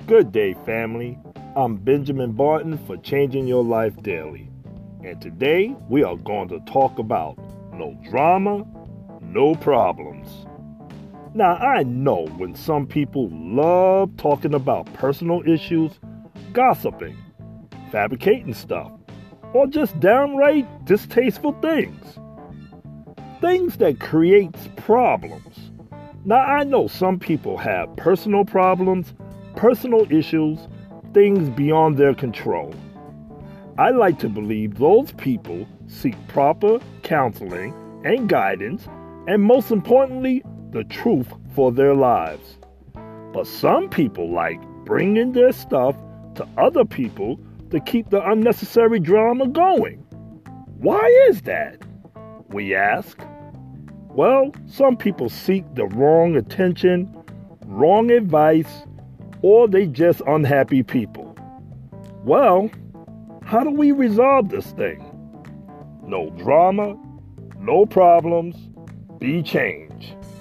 Good day, family. I'm Benjamin Barton for Changing Your Life Daily. And today we are going to talk about no drama, no problems. Now, I know when some people love talking about personal issues, gossiping, fabricating stuff, or just downright distasteful things. Things that creates problems. Now, I know some people have personal problems, personal issues, things beyond their control. I like to believe those people seek proper counseling and guidance, and most importantly, the truth for their lives. But some people like bringing their stuff to other people to keep the unnecessary drama going. Why is that? We ask. Well, some people seek the wrong attention, wrong advice, or they just unhappy people. Well, how do we resolve this thing? No drama, no problems, be change.